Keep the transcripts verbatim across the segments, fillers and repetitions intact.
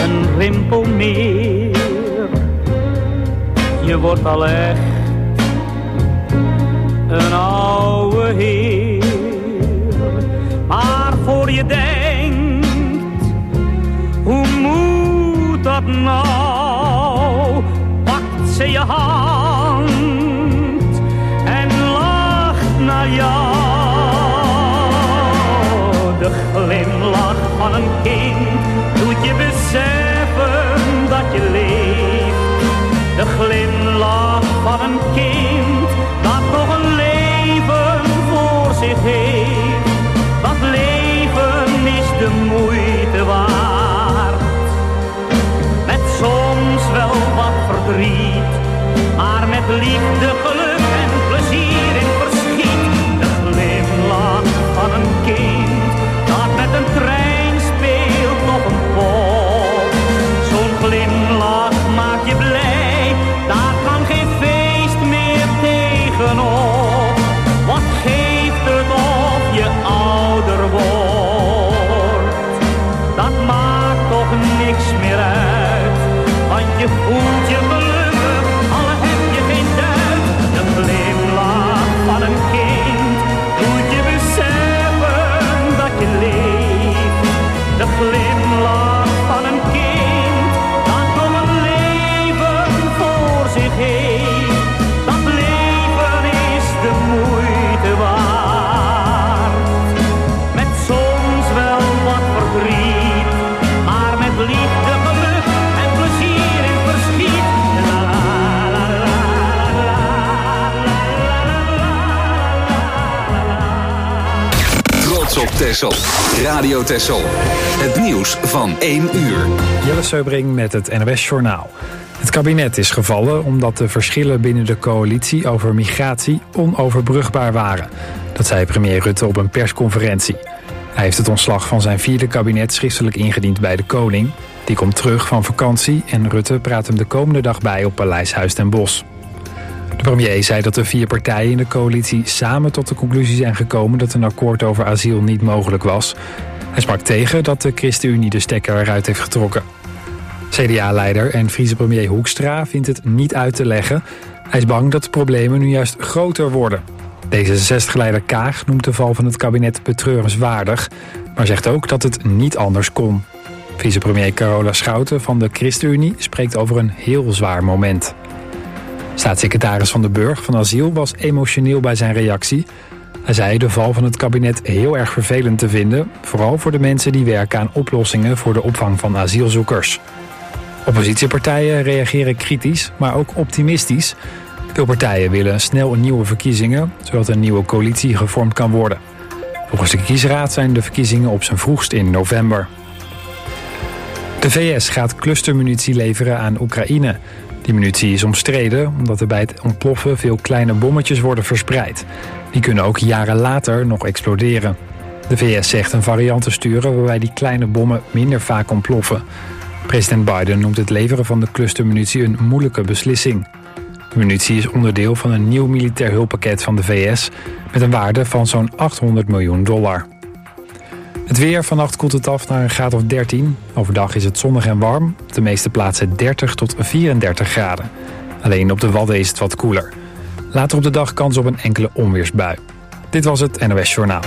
een rimpel meer. Je wordt al echt een oude heer. Maar voor je denkt, hoe moet dat nou? Pakt ze je hand en lacht naar jou. De glimlach van een kind doet je beseffen dat je leeft. De glimlach van een kind dat nog een leven voor zich heeft. Dat leven is de moeite waard. Met soms wel wat verdriet, maar met liefde, geluk en plezier in verschiet. De glimlach van een kind dat met een trein speelt op een pop. Zo'n glimlach maakt je blij, daar kan geen feest meer tegenop. Wat geeft het of je ouder wordt? Dat maakt toch niks meer uit, want je voelt je gelukkig, al heb je geen duit. De glimlach van een kind doet je beseffen dat je leeft. De glimlach van een kind dat nog een leven voor zich heeft. Dat leven is de moeite waard. Met soms wel wat verdriet, maar met liefde, geluk en plezier in verschiet. La la la la la la. Trots op Texel. Radio Texel. Het nieuws van één uur. Jelle Seubring met het N O S Journaal. Het kabinet is gevallen omdat de verschillen binnen de coalitie over migratie onoverbrugbaar waren. Dat zei premier Rutte op een persconferentie. Hij heeft het ontslag van zijn vierde kabinet schriftelijk ingediend bij de koning. Die komt terug van vakantie en Rutte praat hem de komende dag bij op Paleis Huis ten Bosch. De premier zei dat de vier partijen in de coalitie samen tot de conclusie zijn gekomen dat een akkoord over asiel niet mogelijk was. Hij sprak tegen dat de ChristenUnie de stekker eruit heeft getrokken. C D A-leider en vicepremier Hoekstra vindt het niet uit te leggen. Hij is bang dat de problemen nu juist groter worden. D zesenzestig-leider Kaag noemt de val van het kabinet betreurenswaardig, maar zegt ook dat het niet anders kon. Vicepremier Carola Schouten van de ChristenUnie spreekt over een heel zwaar moment. Staatssecretaris Van den Burg van Asiel was emotioneel bij zijn reactie. Hij zei de val van het kabinet heel erg vervelend te vinden, vooral voor de mensen die werken aan oplossingen voor de opvang van asielzoekers. Oppositiepartijen reageren kritisch, maar ook optimistisch. Veel partijen willen snel een nieuwe verkiezingen, zodat een nieuwe coalitie gevormd kan worden. Volgens de kiesraad zijn de verkiezingen op zijn vroegst in november. De V S gaat clustermunitie leveren aan Oekraïne. Die munitie is omstreden omdat er bij het ontploffen veel kleine bommetjes worden verspreid. Die kunnen ook jaren later nog exploderen. De V S zegt een variant te sturen waarbij die kleine bommen minder vaak ontploffen. President Biden noemt het leveren van de clustermunitie een moeilijke beslissing. De munitie is onderdeel van een nieuw militair hulppakket van de V S met een waarde van zo'n achthonderd miljoen dollar. Het weer, vannacht koelt het af naar een graad of dertien. Overdag is het zonnig en warm. Op de meeste plaatsen dertig tot vierendertig graden. Alleen op de Wadden is het wat koeler. Later op de dag kans op een enkele onweersbui. Dit was het N O S Journaal.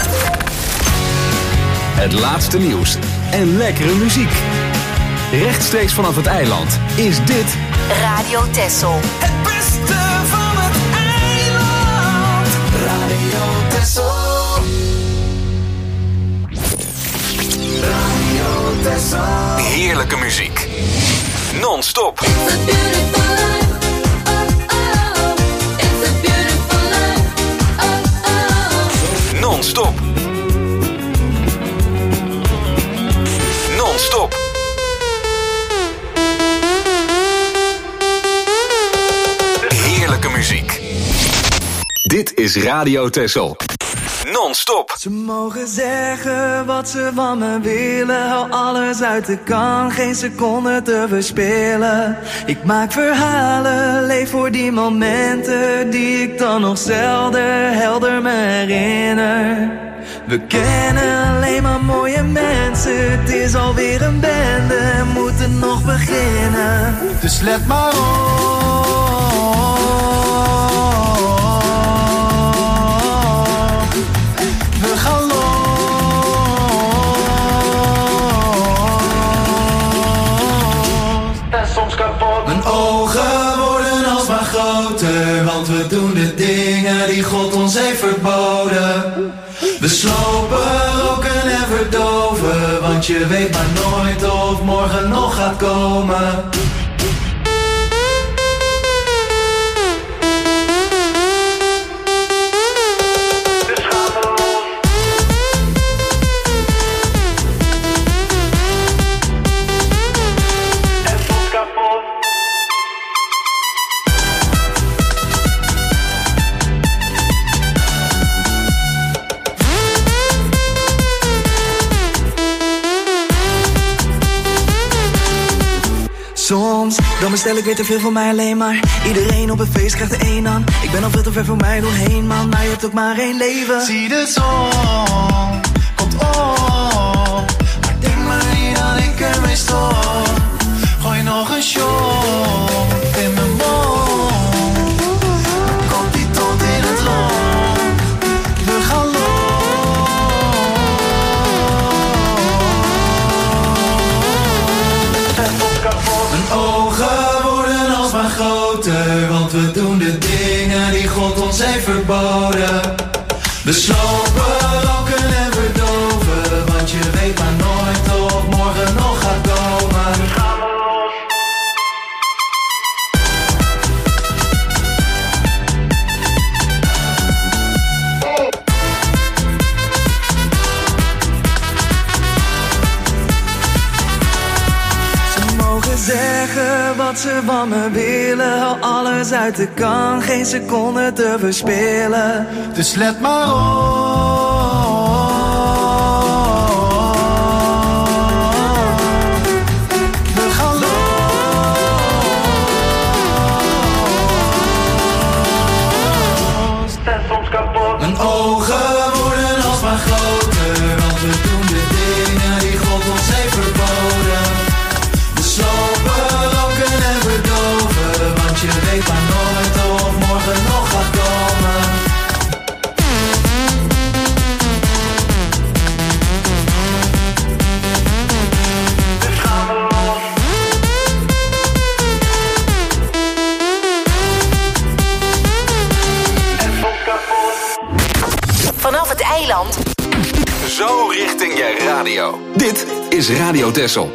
Het laatste nieuws en lekkere muziek. Rechtstreeks vanaf het eiland is dit Radio Texel. Het beste van het eiland. Radio Texel. Radio Texel. heerlijke muziek. Non-stop. Non-stop. Non-stop. Heerlijke muziek. Dit is Radio Texel. Non-stop. Ze mogen zeggen wat ze van me willen. Hou alles uit de kan, geen seconde te verspillen. Ik maak verhalen, leef voor die momenten die ik dan nog zelden helder me herinner. We kennen alleen maar mooie mensen. Het is alweer een bende, moet moeten nog beginnen. Dus let maar op. We gaan los. En soms kapot. Mijn ogen worden alsmaar groter, want we doen de dingen die God ons heeft verboden. We slopen, roken en verdoven, want je weet maar nooit of morgen nog gaat komen. Dus gaan we los. En soms kapot. Soms, dan bestel ik weer te veel voor mij alleen maar. Iedereen op een feest krijgt er één aan. Ik ben al veel te ver voor mij doorheen, man. Maar je hebt ook maar één leven. Zie de zon, komt op. Maar denk maar niet dat ik ermee stop. Gooi nog een shot in mijn mond. Dan komt die tot in het rond. We gaan los. Mijn ogen worden alsmaar groter, want we doen de dingen die God ons heeft verboden. We slopen, roken en verdoven, want je weet maar nooit of morgen nog gaat komen. Nu gaan we los. Zeggen wat ze van me willen, hou alles uit de kan, geen seconde te verspillen. Dus let maar op. We gaan los. En soms kapot. Mijn ogen worden alsmaar groter, want we doen de dingen die God ons heeft verboden. Slopen, roken en verdoven, want je weet maar nooit of morgen nog gaat komen. Dus gaan we los. En soms kapot. Vanaf het eiland. Zo richting je radio. Dit is Radio Texel.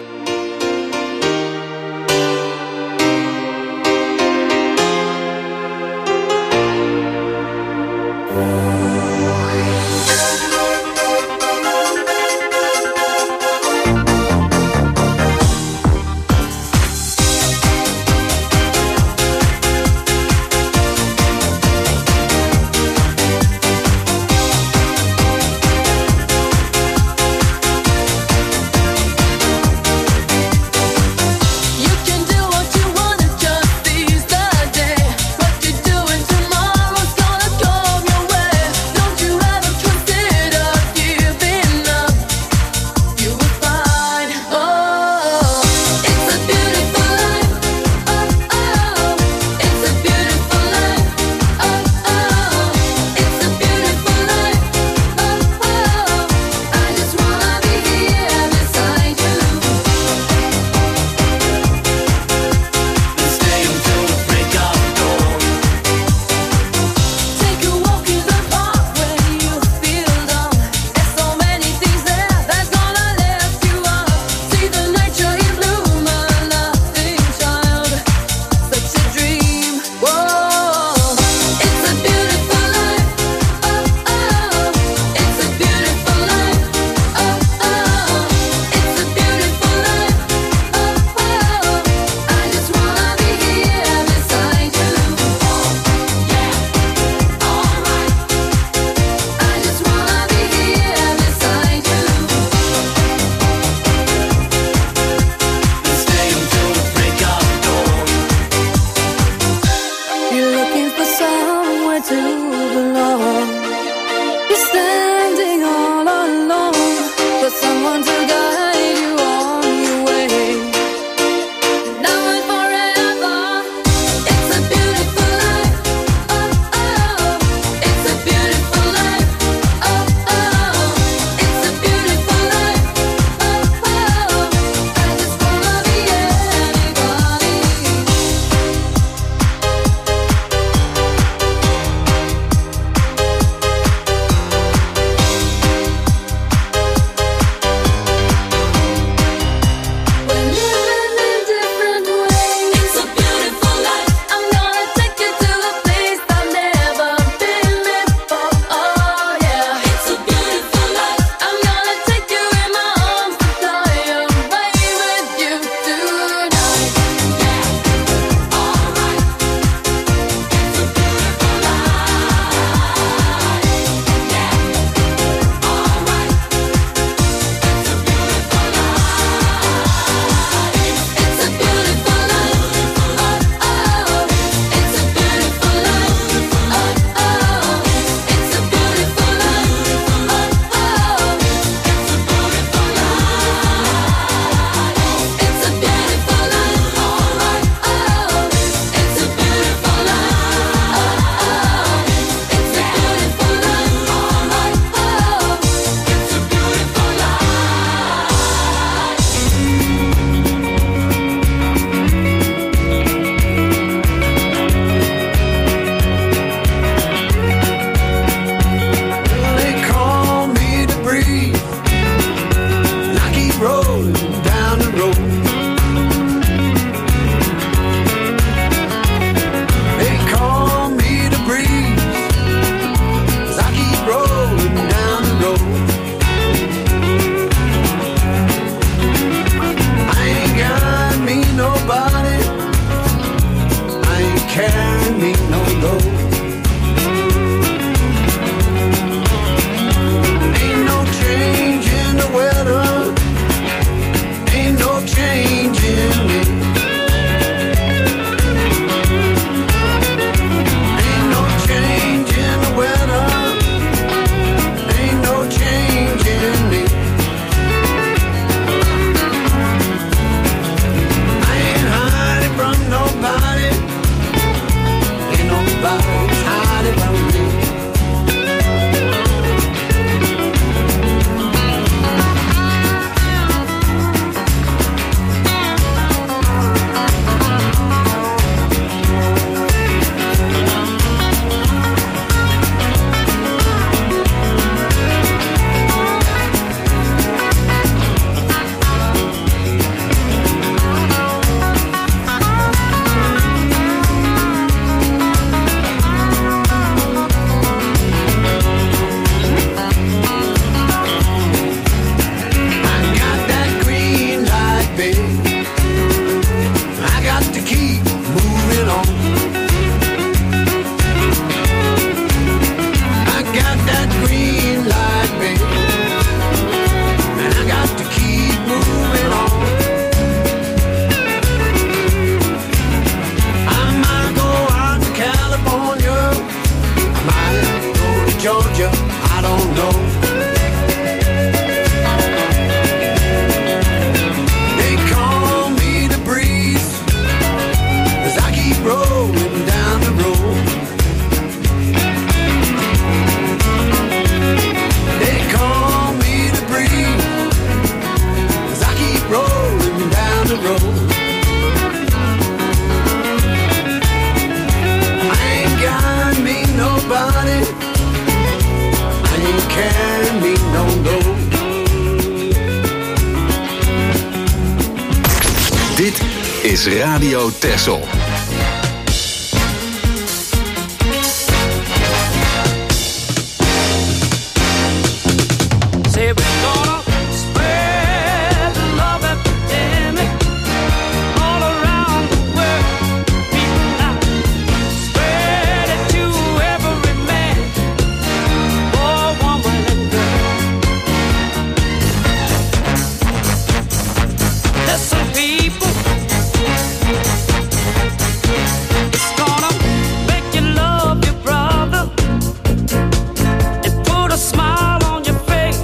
Dit is Radio Texel. Say we're gonna spread the love epidemic all around the world. People now spread it to every man, boy, woman, and girl. Listen, people, it's gonna make you love your brother and put a smile on your face.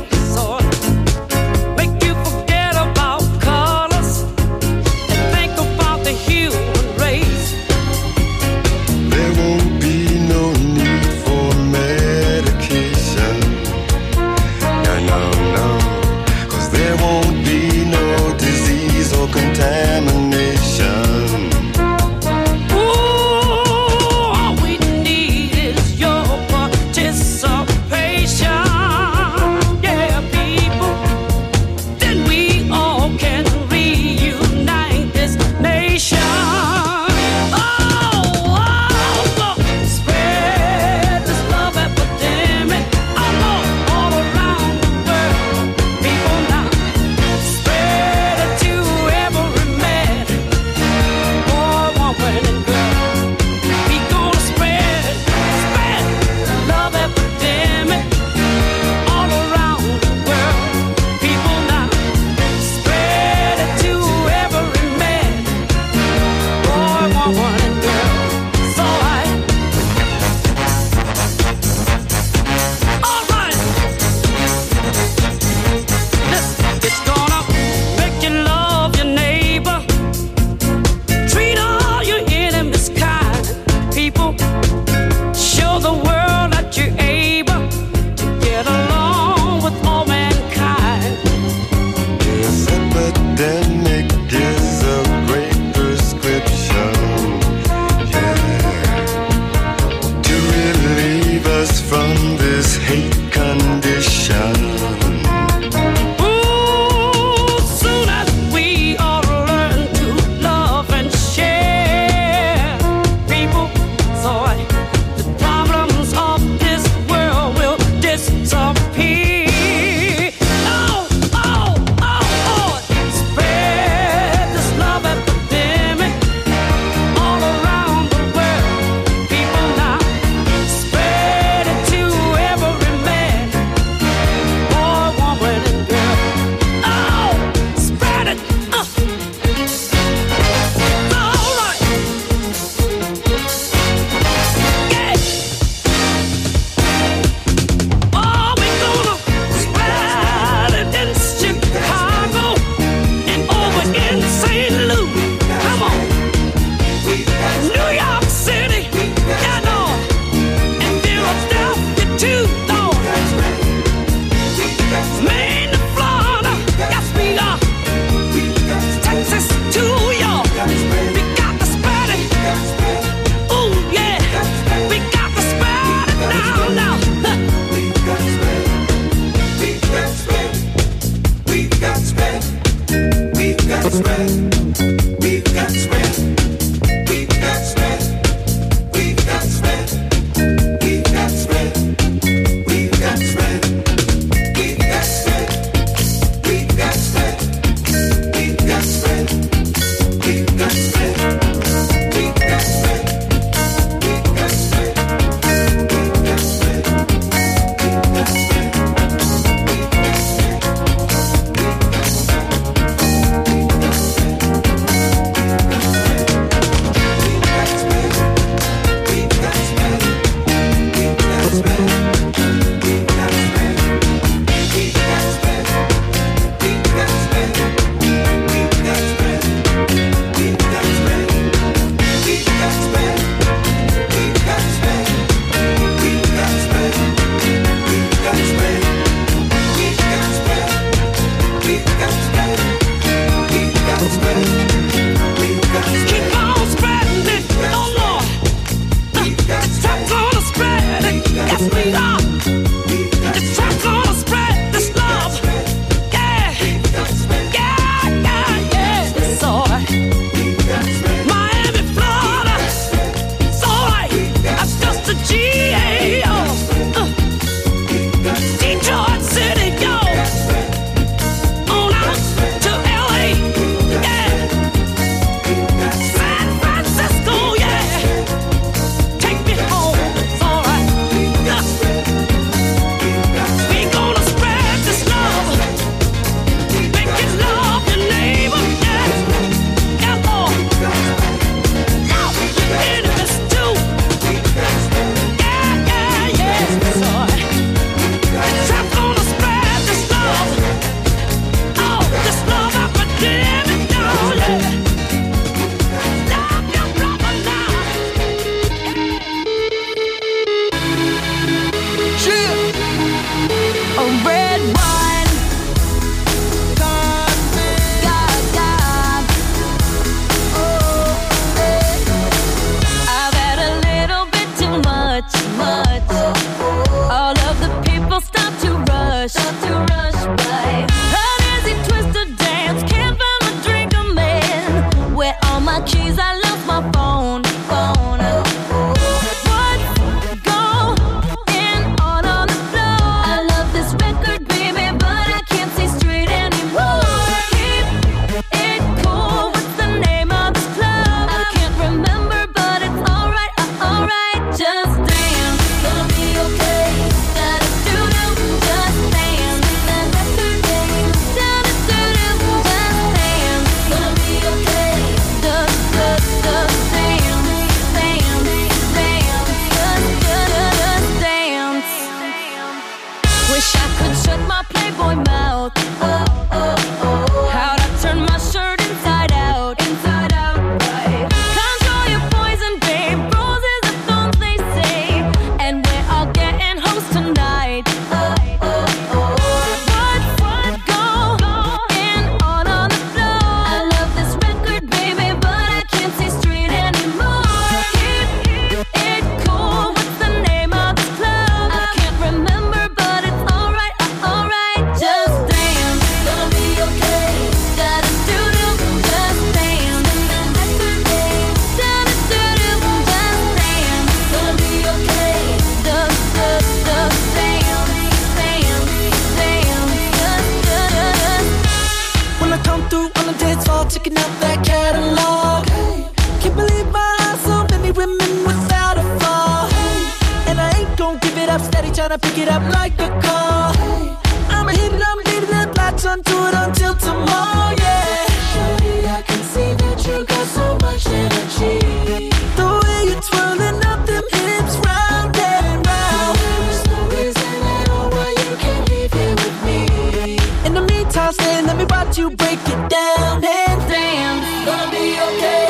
gotta pick it up like a call. I'm hitting, I'm leaving the lights on, do it until tomorrow, yeah. Shorty, I can see that you got so much energy. The way you're twirling up them hips round and round. There's no reason at all why you can't leave here with me. In the meantime, stay, let me watch you break it down. And damn, gonna be okay.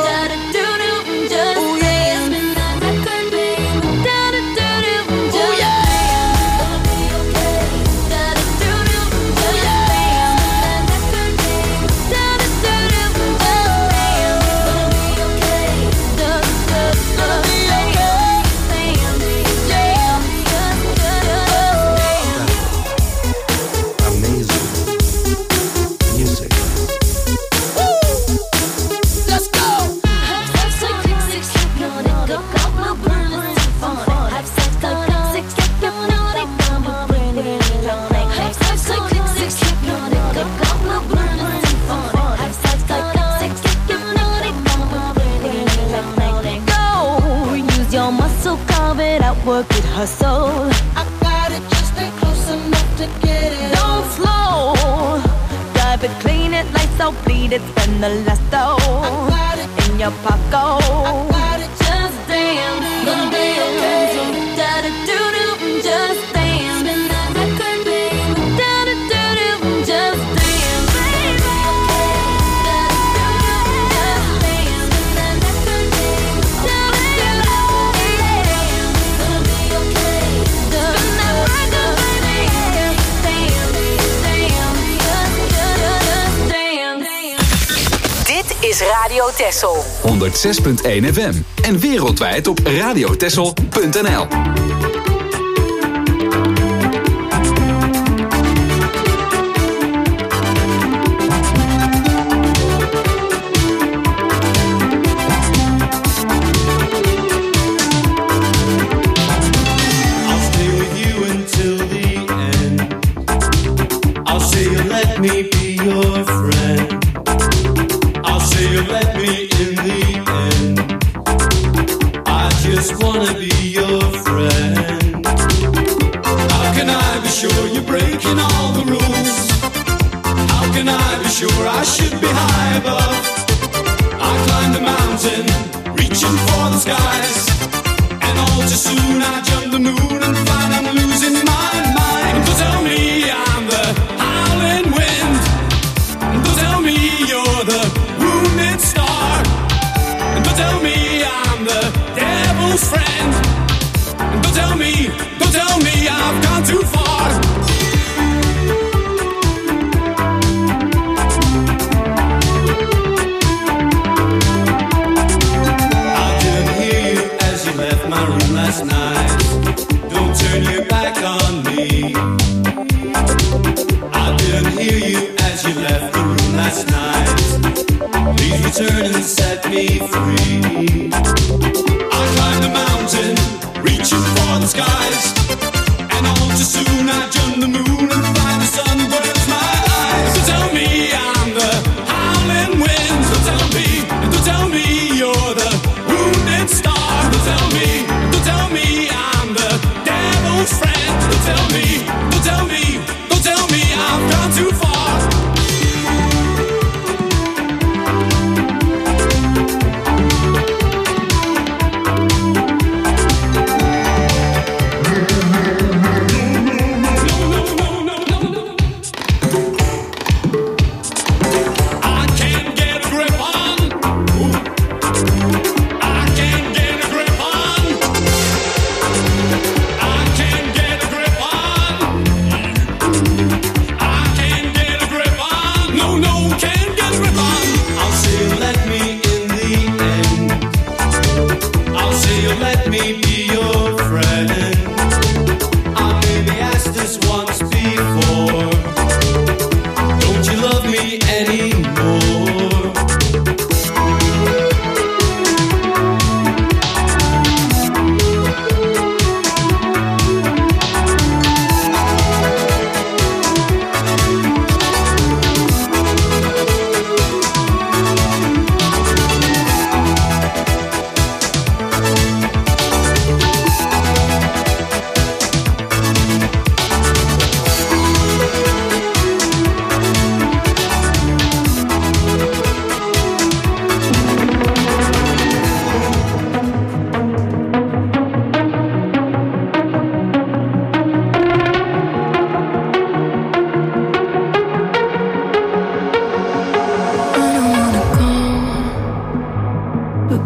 Work it, hustle. I got it, just stay close enough to get it. Don't slow. Drive it, clean it, lights out, bleed it, spend the last dough. I got it in your pocket. I got it, just dance. Gonna be okay. Da da do do, just dance. Spin that record, babe. Da da do do, just dance, baby. Da da do do, just dance. Spin that record, babe. Da da do do. Is Radio Texel honderd zes punt één F M en wereldwijd op radiotexel punt n l.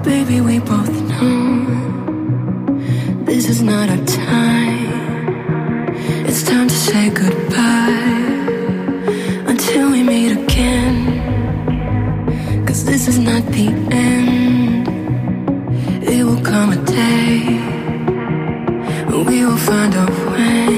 baby, we both know this is not our time. It's time to say goodbye until we meet again. 'Cause this is not the end. It will come a day when we will find a way.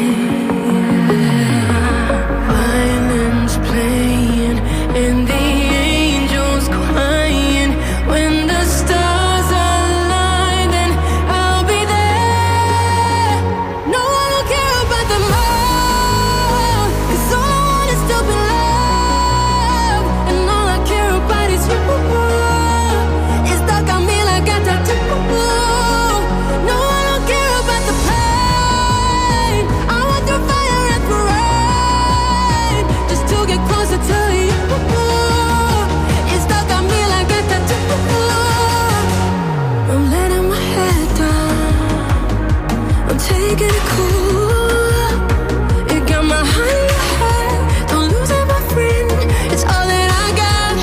Violins playing and the angels crying. When the stars align, then I'll be there. No one will care about the more, 'cause all I want is to be loved, and all I care about is you. It's stuck on me like a tattoo. No one will care about the pain. I want through fire and through rain, just to get closer to you. It's stuck on me like a tattoo. I'm letting my head down, I'm taking it cool. You got my heart in your head, don't lose it, my friend. It's all that I got.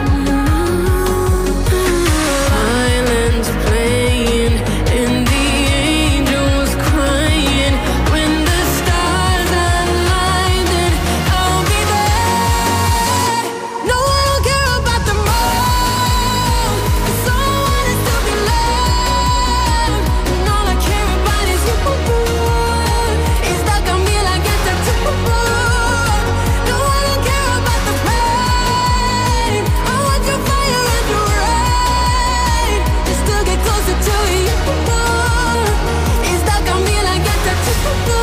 Violins playing and the angels crying. When the stars align, then I'll be there. No one will care about the more, 'cause all I want is to be loved, and all I care about is you. It's stuck on me like a tattoo. No one will care about the pain. I want your fire and your rain, just to get closer to you. It's stuck on me like a tattoo.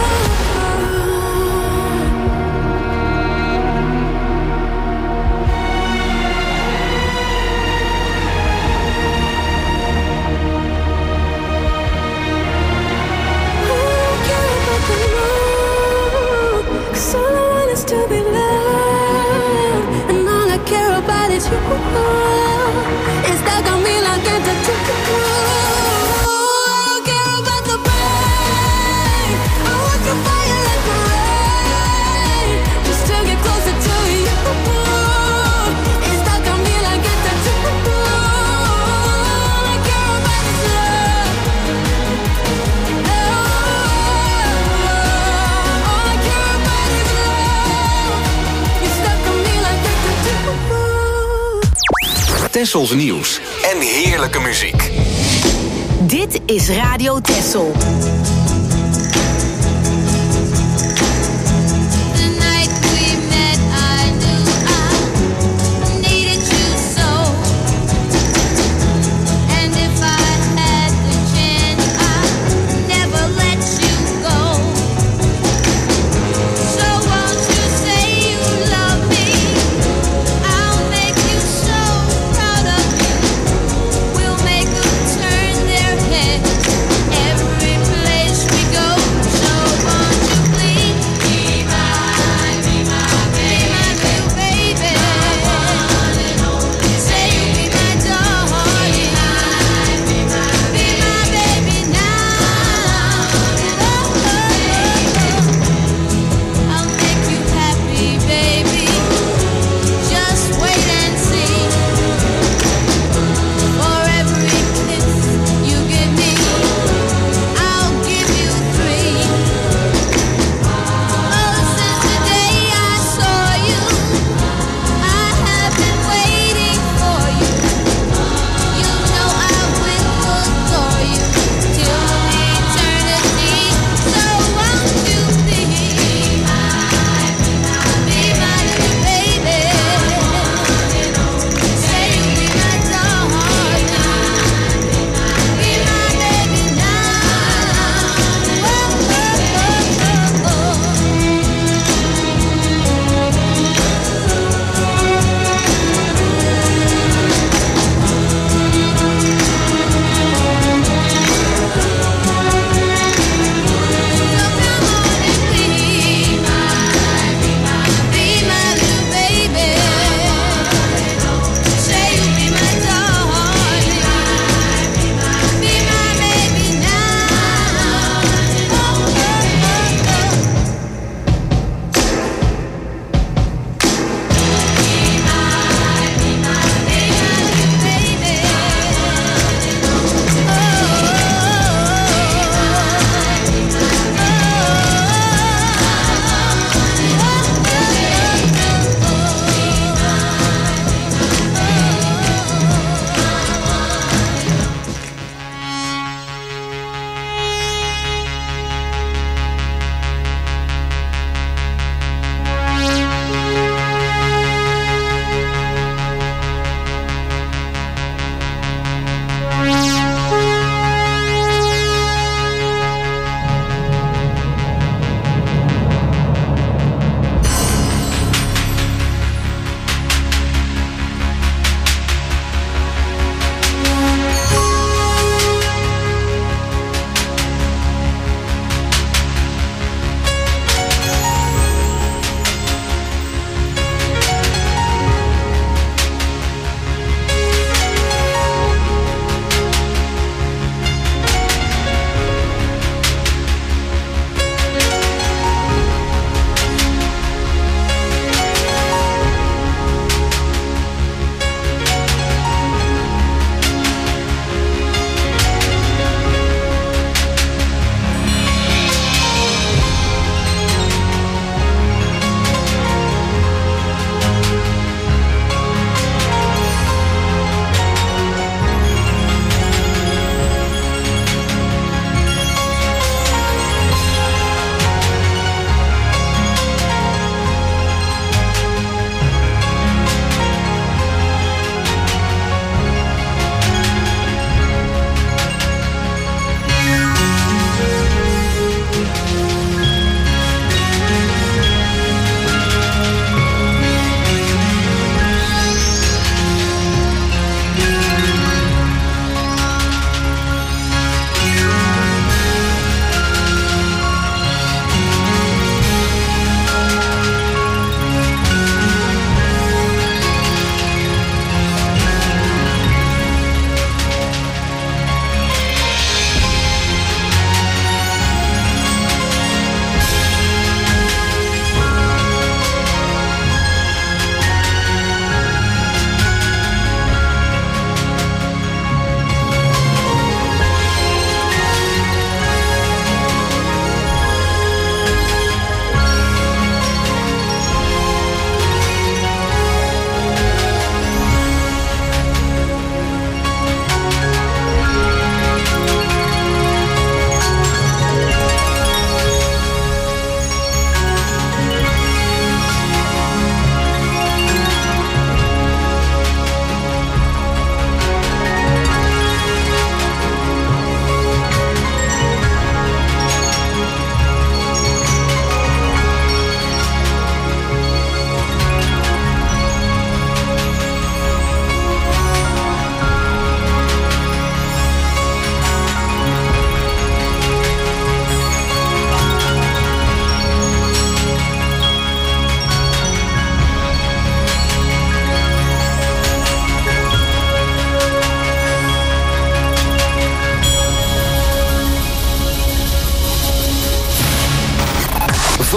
Cause all I want is to be loved, and all I care about is you. It's stuck on me like a tattoo. I don't care about the pain. I want your fire and the rain, just to get closer to you. It's stuck on me like a tattoo. All I care about is love. All I care about is love. You're stuck on me like a tattoo. Tessels nieuws en heerlijke muziek. Dit is Radio Tessel. The night we met, I knew I needed you so. And if I had the chance, I'd never let you go. So won't you say you love me? I'll make you so proud of me. We'll make them turn their heads every place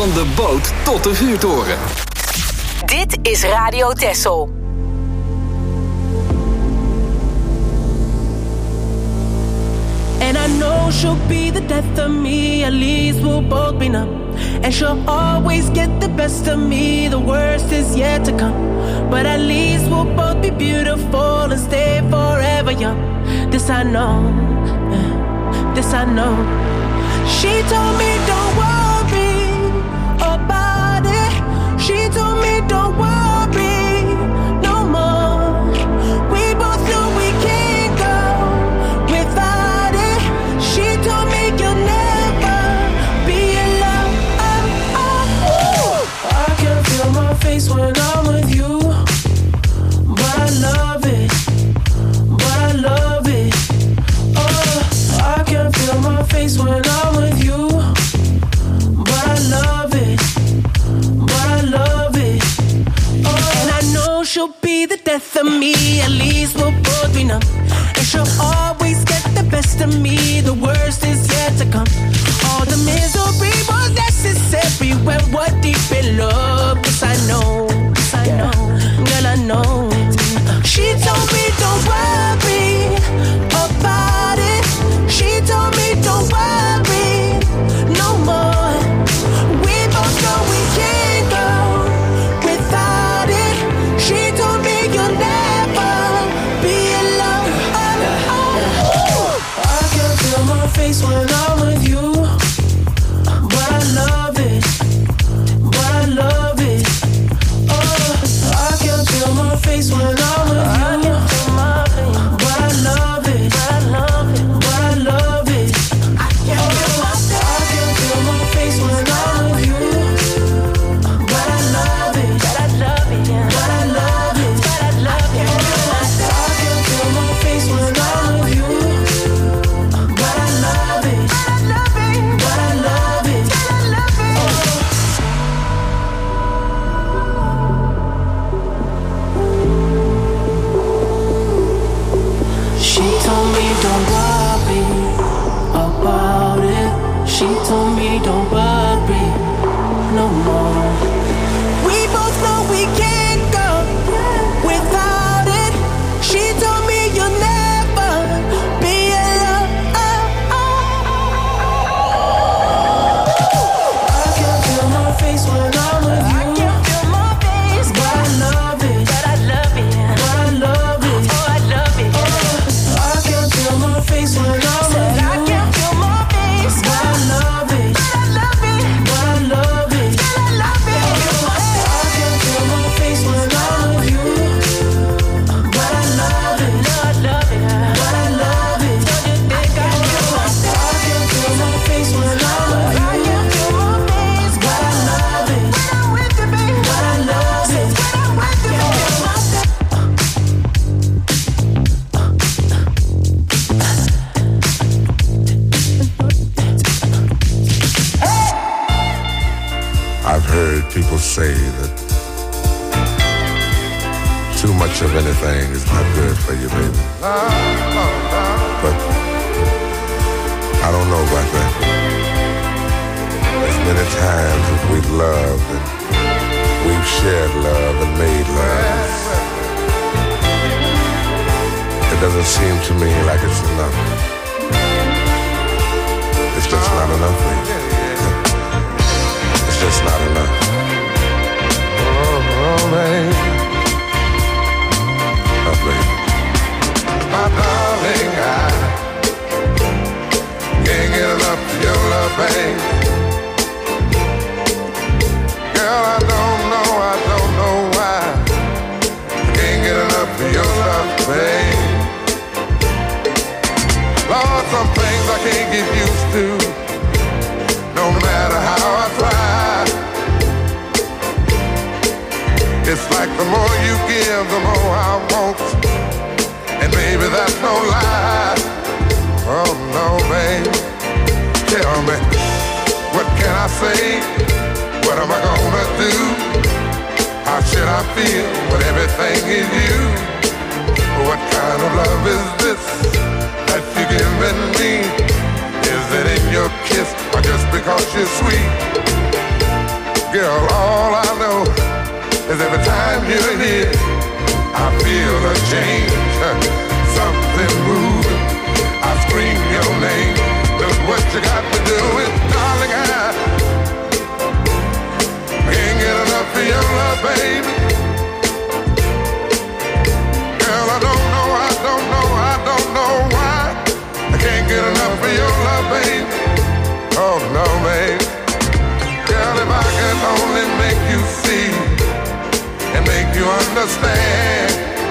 Van de boot tot de vuurtoren. Dit is Radio Texel. And I know she'll be the death of me, at least we'll both be numb. And she'll always get the best of me, the worst is yet to come. But at least we'll both be beautiful and stay forever young. This I know, yeah, this I know. She told me don't worry about it. She told me don't worry no more. We both know we can't go without it. She told me you'll never be alone. Oh, oh. I can feel my face when I'm with you, but I love it, but I love it. Oh, I can feel my face when I'm with you, but I love it, but I love it. Oh, and I know she'll be the death of me, at least we'll both be numb. And she'll always get the best of me, the worst is yet to come. All the misery was necessary when we're deep in love. Yes, I know, yes, I know, girl, I know. She told me don't worry about it. She told me don't worry no more. We both know we can't go without it. She told me you'll never be alone. Oh, oh. I can feel my face when I'm with you, but I love it, but I love it. Oh, I can feel my face when I'm with you, but I love it, but I love it, but I love it. I can feel my I can feel my face when I'm with you, but I love it, but I love it, but I love it, but I love it. I can feel my face when I'm with you, but I love it, but I love it, but I love it. She told me don't worry about it. She told me don't worry no more. We both know we can't go without it. She told me you'll never be alone. I can feel my face when I'm with you. I can feel my face, but I love it, but I love it, but I love it. Oh, I love it. I can feel my face when I'm with you. I can feel my face, but I love it, but I love it, but I love it, but I love it. I can feel my face when I'm with you, but I love it, but I love it, but I love it. Don't you think I do? I can feel my face when I'm with you. I can feel my face, but I love it, when I'm with you, baby, but I love it, when I'm with you, I've heard people say that too much of anything is not good for you, baby. But I don't know about that. As many times as we've loved and we've shared love and made love, it doesn't seem to me like it's enough. It's just not enough, baby. It's just not enough. Oh, oh baby. Oh, baby. My darling, I can't get enough of your love, baby. Girl, I don't know, I don't know why I can't get enough of your love, baby. Lord, some things I can't get used to, no matter how I try. It's like the more you give, the more I want. And baby, that's no lie. Oh no, babe. Tell me, what can I say? What am I gonna do? How should I feel when everything is you? What kind of love is this that you're giving me? Is it in your kiss or just because you're sweet? Girl, all I know is every time you're here, I feel a change, something moving. I scream your name. Look what you got to do it, darling. I can't get enough of your love, baby. Girl, I don't know, I don't know, I don't know why I can't get enough of your love, baby. Oh no, baby. Girl, if I could only make you see and make you understand.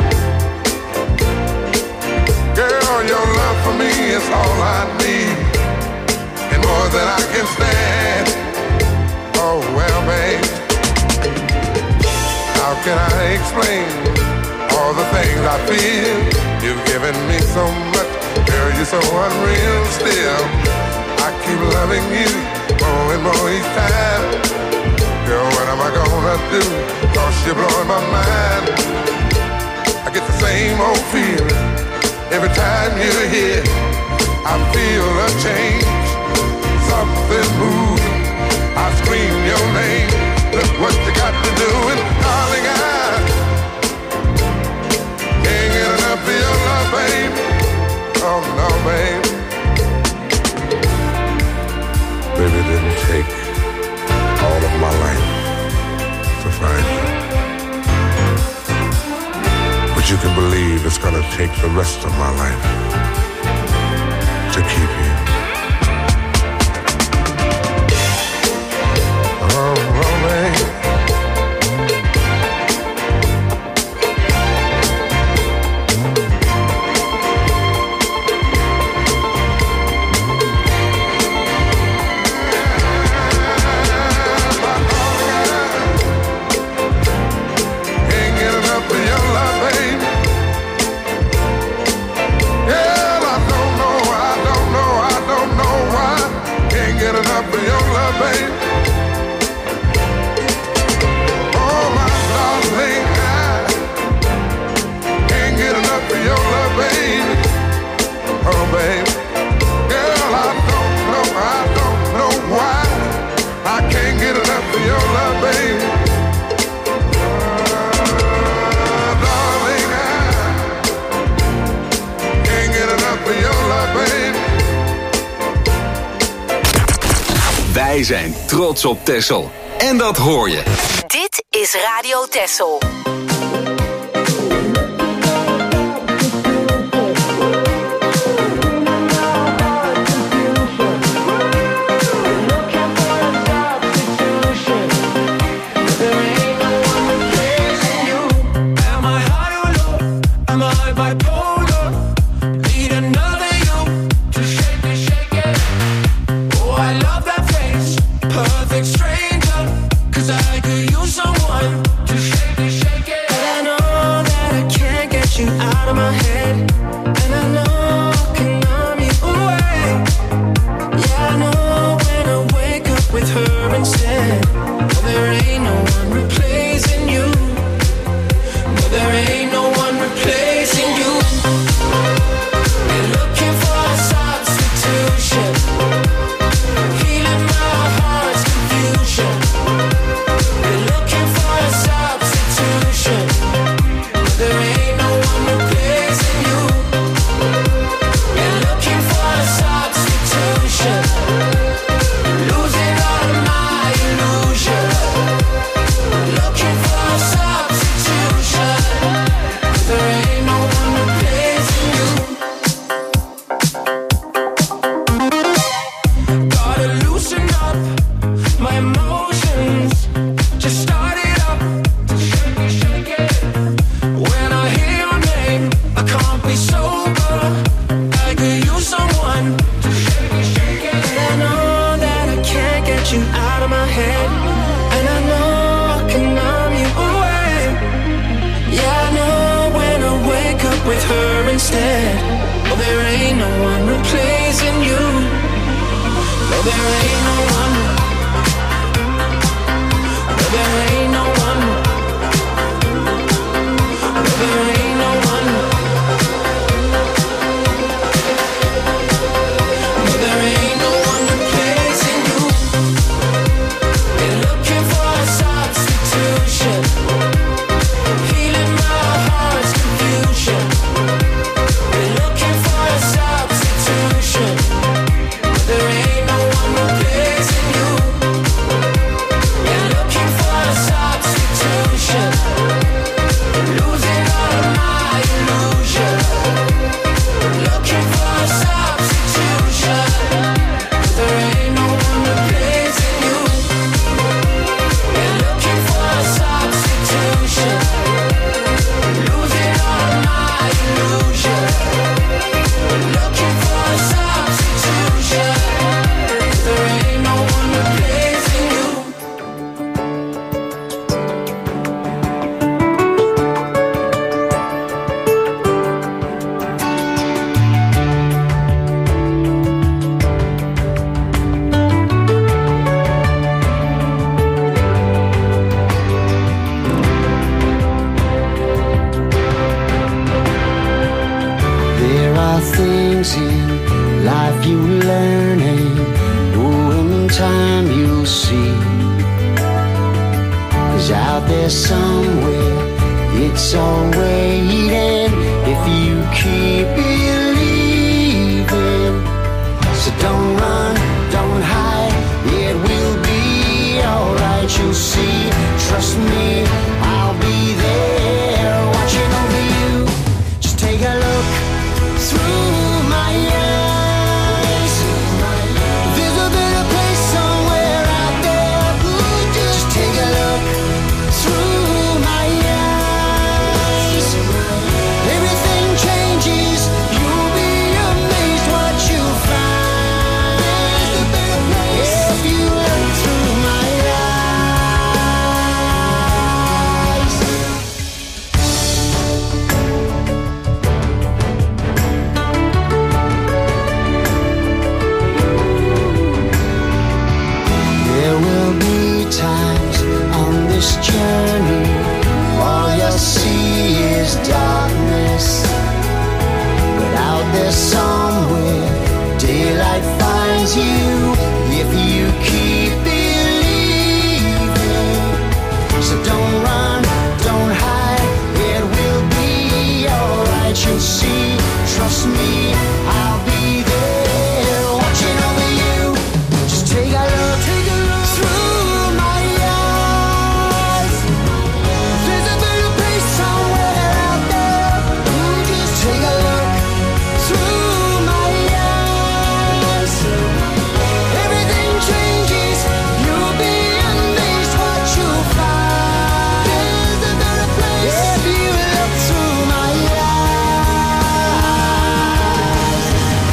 Girl, your love for me is all I need and more than I can stand. Oh well, babe, how can I explain all the things I feel? You've given me so much, girl, you're so unreal still. I keep loving you more and more each time. Girl, what am I gonna do? Cause you're blowing my mind. I get the same old feeling every time you're here. I feel a change, something moving. I scream your name. Look what you got to do, and darling, I can't get enough of your love, baby. Oh no, baby. Baby, it didn't take all of my life to find you. But you can believe it's gonna take the rest of my life to keep you. Oh, baby. Wij zijn trots op Texel. En dat hoor je. Dit is Radio Texel. Perfect stranger, 'cause I could use someone to shake it, shake it. There are things in life you learn, and oh, in time you'll see. 'Cause out there somewhere it's all waiting if you keep believing. So don't run, don't hide, it will be alright. You'll see, trust me, I'll be there watching over you. Just take a look through my eyes. There's a better place somewhere out there. Just take a look through my eyes. Everything changes, you'll be amazed what you'll find. If you look through my eyes. There will be times on this journey all you'll see is darkness. But out there somewhere daylight finds you if you keep believing. So don't run, don't hide, it will be alright. You'll see, trust me, I'll be there watching over you. Just take a look, take a look through my eyes. There's a better place somewhere out there. Just take a look through my eyes. Everything changes, you'll be amazed what you'll find. There's a better place if you look through my eyes.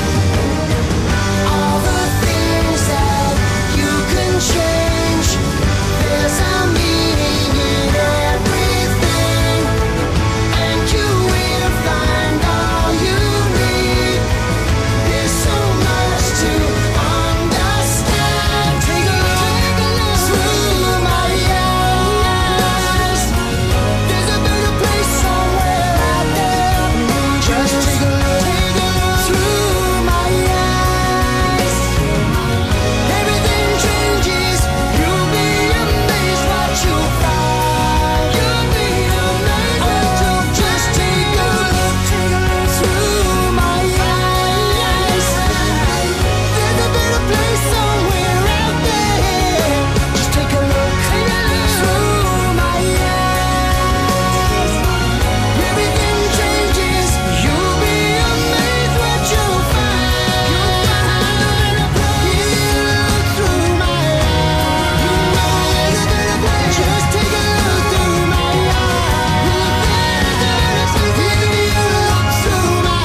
All the things that you can change, there's a meaning in everything, and you will find all you need. There's so much to understand. Take a look through my eyes. There's a better place somewhere out there. Just take a look through my eyes. Everything changes, you'll be amazed what you'll find. You'll be amazed what you'll just take a look through my eyes. There's a better place somewhere out there. Just take a look through my eyes. Everything changes, you'll be amazed what you'll find. You'll find a better place. Through my eyes. There's a better place. Just take a look through my eyes. There's a better place. If you look through my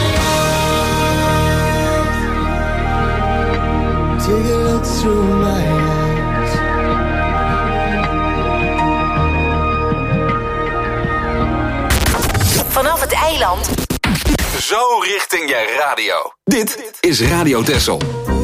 eyes. Take a look through my eyes. Vanaf het eiland Zo richting je radio. Dit is Radio Texel.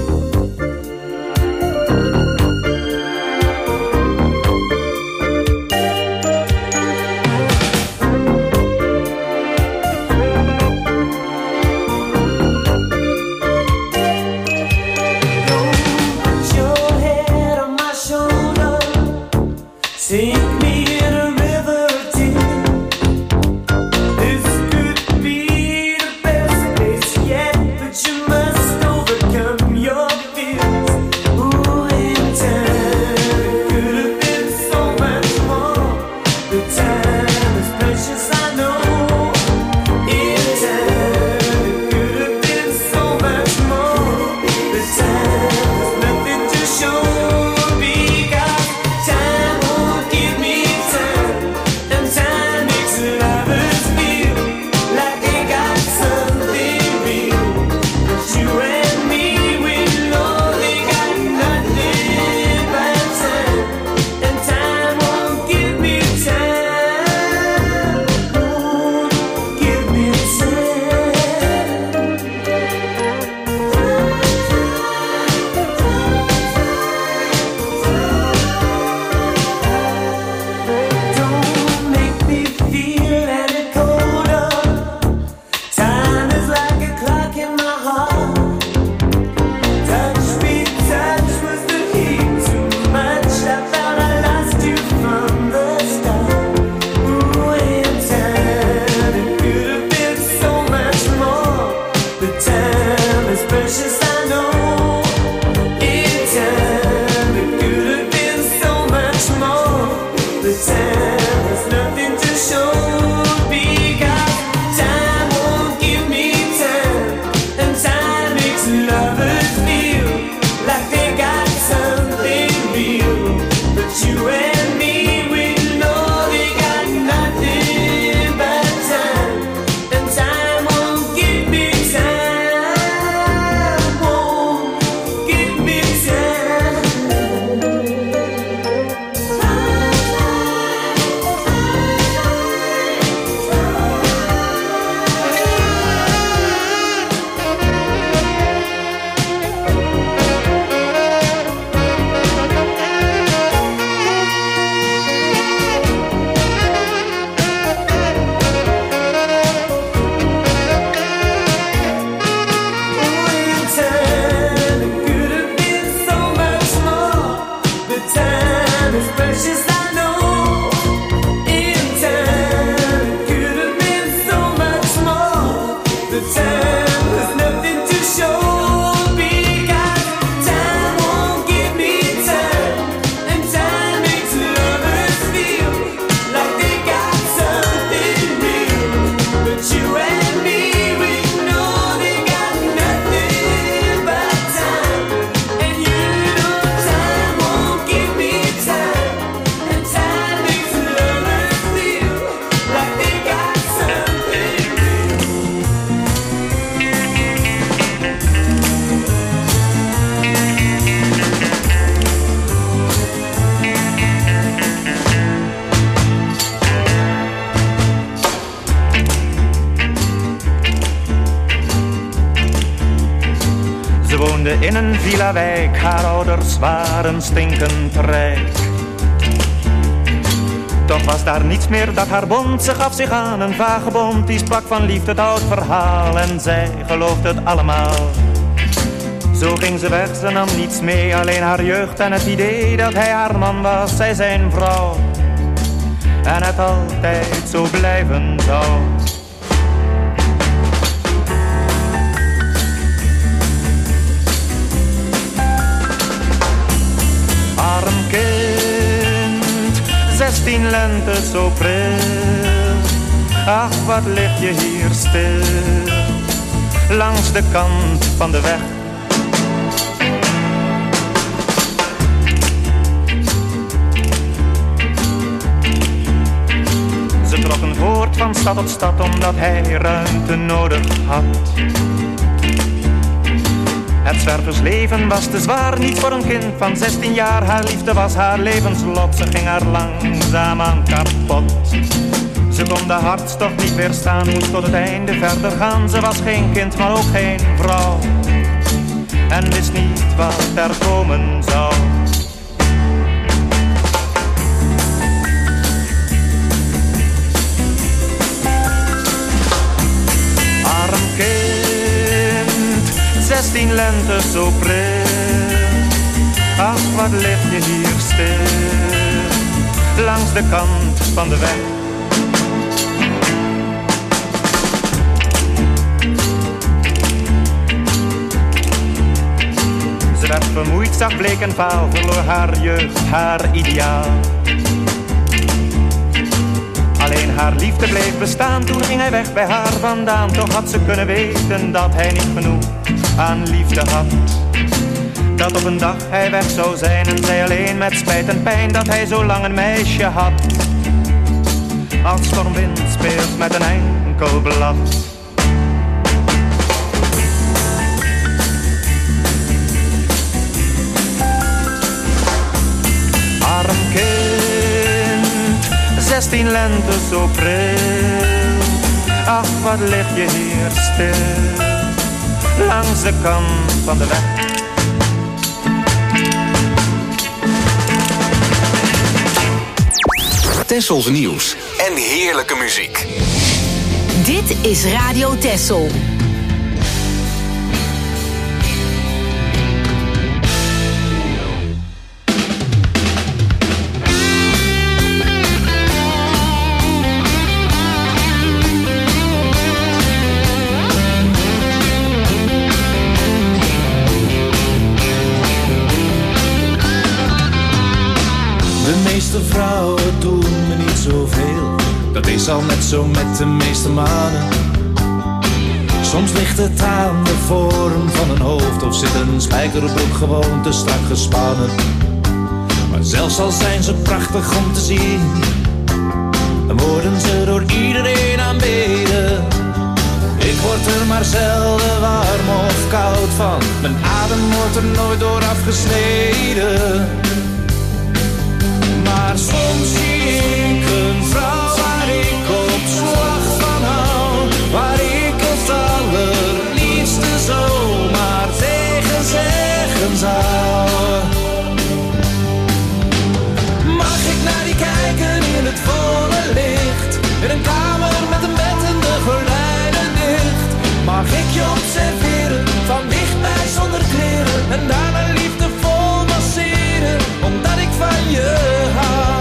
Put your head on my shoulder, sink me in a river of tears. This could be the best place yet, but you must overcome your woonde in een villa-wijk, haar ouders waren stinkend rijk. Toch was daar niets meer dat haar bond, ze gaf zich aan een vagebond. Die sprak van liefde, het oud verhaal, en zij geloofde het allemaal. Zo ging ze weg, ze nam niets mee, alleen haar jeugd en het idee dat hij haar man was, zij zijn vrouw. En het altijd zo blijven zou. Arm kind, zestien lente zo pril. Ach, wat lig je hier stil, langs de kant van de weg. Ze trokken voort van stad tot stad, omdat hij ruimte nodig had. Het zwerversleven was te zwaar, niet voor een kind van zestien jaar. Haar liefde was haar levenslot, ze ging haar langzaamaan kapot. Ze kon de hartstocht niet weerstaan, moest tot het einde verder gaan. Ze was geen kind, maar ook geen vrouw, en wist niet wat er komen zou. Arm kind, zestien lente zo pril. Ach, wat lig je hier stil, langs de kant van de weg. Ze werd vermoeid, zag bleek en vaal, verloor haar jeugd, haar ideaal. Alleen haar liefde bleef bestaan, toen ging hij weg bij haar vandaan. Toch had ze kunnen weten dat hij niet genoeg aan liefde had. Dat op een dag hij weg zou zijn en zij alleen met spijt en pijn dat hij zo lang een meisje had. Als stormwind speelt met een enkel blad. Arm kind, zestien lente zo pril. Ach, wat lig je hier stil, langs de kant van de weg. Tessels nieuws en heerlijke muziek. Dit is Radio Tessel. De meeste vrouwen doen me niet zoveel, dat is al net zo met de meeste mannen. Soms ligt het aan de vorm van een hoofd of zit een spijkerbroek gewoon te strak gespannen. Maar zelfs al zijn ze prachtig om te zien, dan worden ze door iedereen aanbeden. Ik word er maar zelden warm of koud van, mijn adem wordt er nooit door afgesneden. Maar soms zie ik een vrouw waar ik op slag van hou, waar ik het allerliefste zomaar tegen zeggen zou. Mag ik naar die kijken in het volle licht, in een kamer met een bed en de gordijnen dicht? Mag ik je observeren, van dichtbij zonder kleren, en daarna liefdevol masseren, omdat ik van je hou.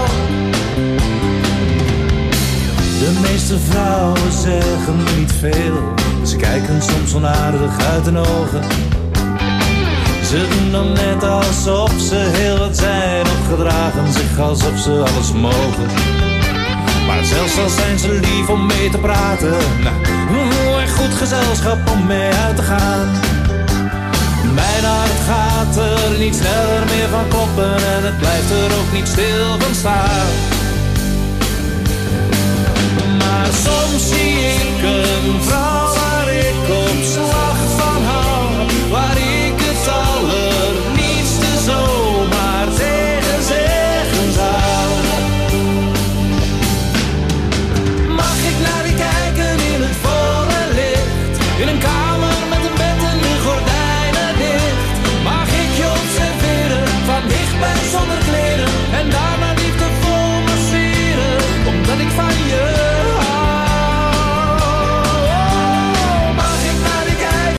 De meeste vrouwen zeggen niet veel, ze kijken soms onaardig uit hun ogen. Ze doen dan net alsof ze heel wat zijn, of gedragen zich alsof ze alles mogen. Maar zelfs al zijn ze lief om mee te praten, nou, echt goed gezelschap om mee uit te gaan. Mijn hart gaat er niet sneller meer van kloppen en het blijft er ook niet stil van staan. Maar soms zie ik een vrouw